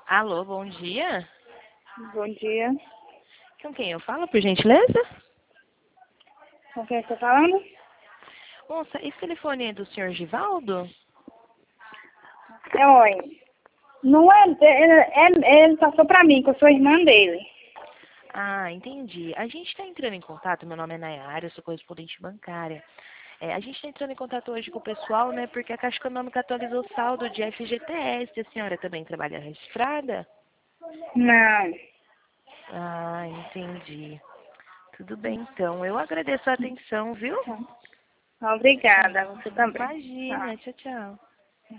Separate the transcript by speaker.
Speaker 1: Alô, bom dia.
Speaker 2: Bom dia.
Speaker 1: Com quem eu falo, por gentileza?
Speaker 2: Com quem você está falando?
Speaker 1: Moça, esse telefone é do senhor Givaldo?
Speaker 2: Oi. Não é, ele passou para mim, que eu sou irmã dele.
Speaker 1: Ah, entendi. A gente está entrando em contato, meu nome é Nayara, eu sou correspondente bancária. A gente está entrando em contato hoje com o pessoal, né, porque a Caixa Econômica atualizou o saldo de FGTS. A senhora também trabalha registrada?
Speaker 2: Não.
Speaker 1: Ah, entendi. Tudo bem, então. Eu agradeço a atenção, viu?
Speaker 2: Obrigada,
Speaker 1: Tchau.
Speaker 2: você também. Tchau.
Speaker 1: Imagina, tchau, tchau.